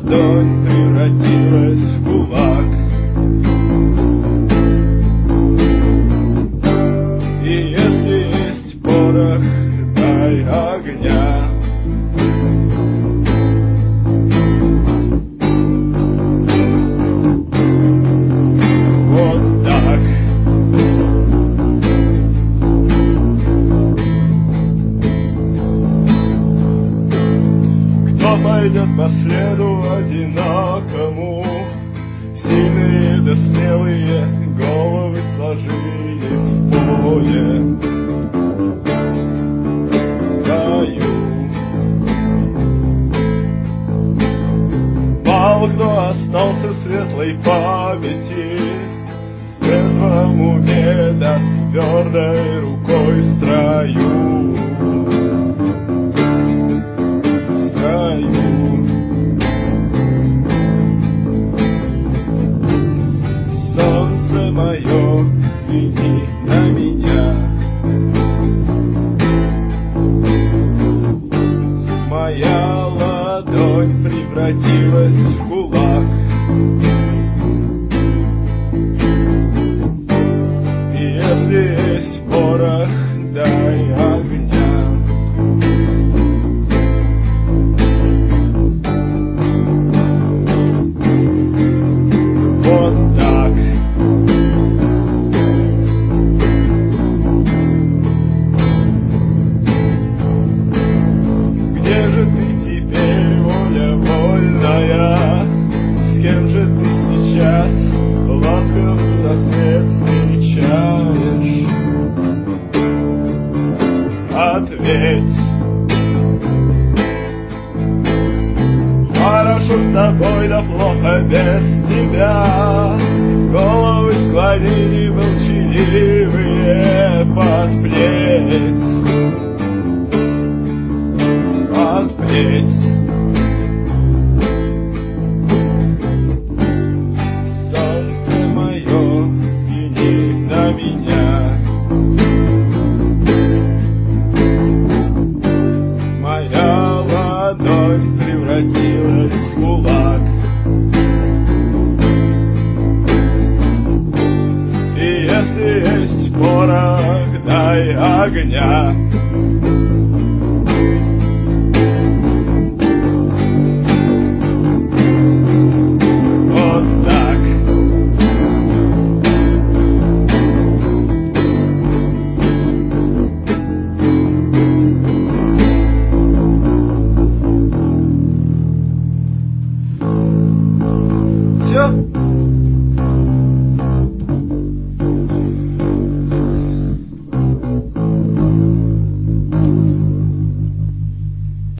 ладонь превратилась в кулак. И если есть порох, дай огня. Вот так. Кто пойдет по следу одинокому? Сильные да смелые головы сложили в поле. Мало кто остался в светлой памяти, в трезвом уме да с твердой рукой в строю. В строю. Солнце мое, взгляни на меня. Моя ладонь превратилась в кулак. И если есть порох, дай огня. Вот так. Где же ты теперь, воля вольная? С кем же ты сейчас ласковый рассвет встречаешь? Ответь. Хорошо с тобой, да плохо без тебя. Головы склонили молчаливые под плеть. Под плеть.